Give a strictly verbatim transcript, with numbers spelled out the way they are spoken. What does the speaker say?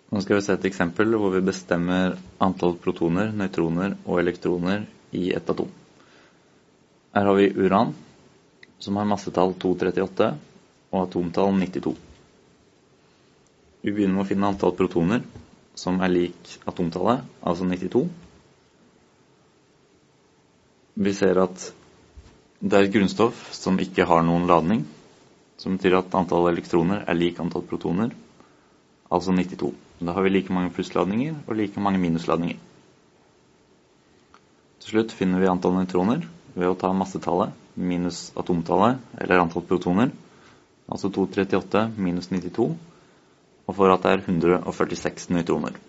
Nå skal vi se et eksempel hvor vi bestemmer antall protoner, nøytroner og elektroner i et atom. Her har vi uran, som har massetall to hundre trettiåtte og atomtall nittito. Vi begynner med å finne antall protoner, som er lik atomtallet, altså nittito. Vi ser at det er et grunnstoff som ikke har noen ladning, som betyr at antall elektroner er lik antall protoner, altså nittito. Da har vi like mange plussladninger og like mange minusladninger. Til slutt finner vi antall nøytroner ved å ta massetallet minus atomtallet, eller antall protoner, altså to hundre trettiåtte minus nittito, og for at det er hundre førtiseks nøytroner.